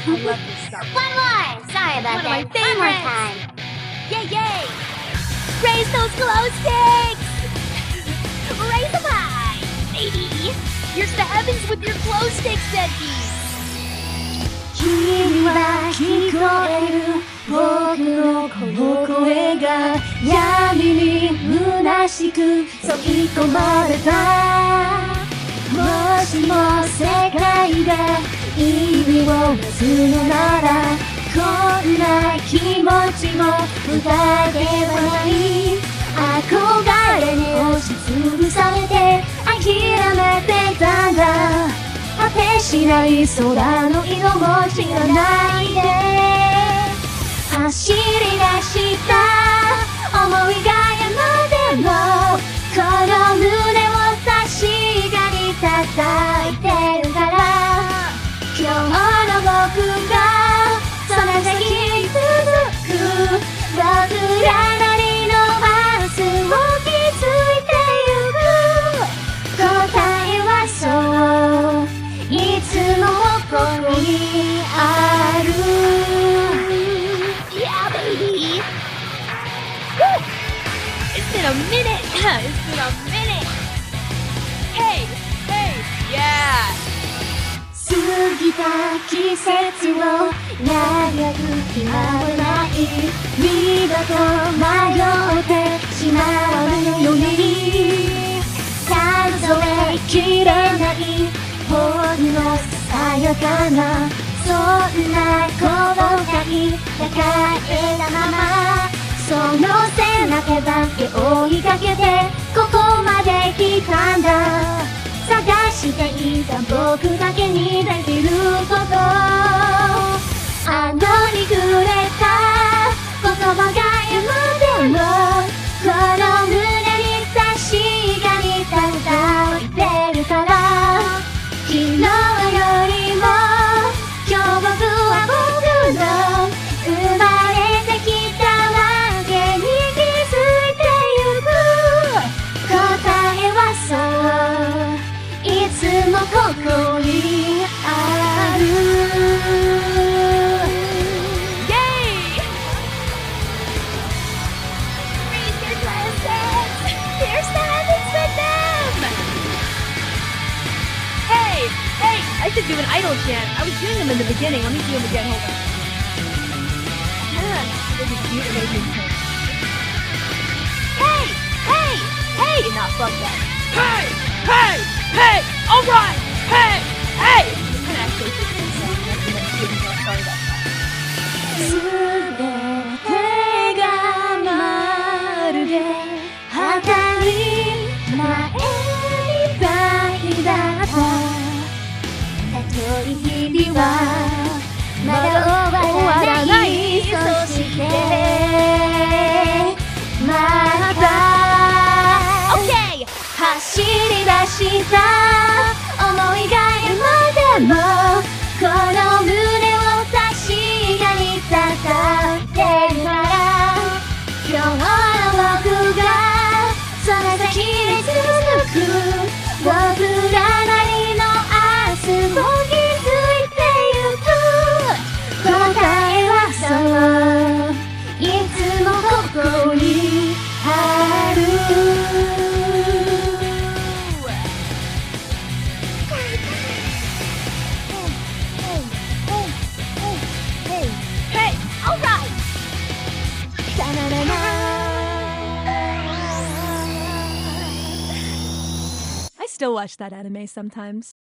I love this song. One more! Sorry about One of my that. One more favorites. time. Yay, yay! Raise those glow sticks! Raise them high, baby! Here's the heavens with your glow sticks, Becky! 君は聞こえる僕のこの声が闇に虚しく吸い込まれたもしも世界が意味を持つのならこんな気持ちも歌ではない憧れに押しつぶされて諦めてたんだ果てしない空の色も知らないで走り出した思いが山でもこの胸を確かに叩いてるから今日の僕がその先に続く僕らなりの明日を築いてゆく答えはそういつもここにある Yeah, baby! Woo! It's been a minute! It's been a minute! Hey! Hey! Yeah! 過ぎた季節を長く暇もない二度と迷ってしまわぬように数えきれないほんのささやかなそんな後悔抱えたままその背中だけ追いかけてここまで来たんだ探していた僕だけにできることあの日くれた言葉が今でもこの胸に確かに叩いてるから昨日よりも今日僕は僕の生まれてきたわけに気づいてゆく答えはそういつもここにある Yay! Raise your glasses! There's the heavens with them! Hey! Hey! I should do an idol chant. I was doing them in the beginning. Let me do them again. Hold on. This is cute. Hey! Hey! Hey! Nah, fuck that. Hey! Hey! Hey! Alright! Hey! Hey! It's kind of actually sorry about that. すべてがまるで当たり前みたいだったたとえ日々はまだ終わらないそしてまた Okay! 走り出した想いが今でもこの胸を確かに叩いてるから今日の僕がその先に続く僕らなりの明日を築いてゆく答えはそういつもここにある Hey! Alright! I still watch that anime sometimes.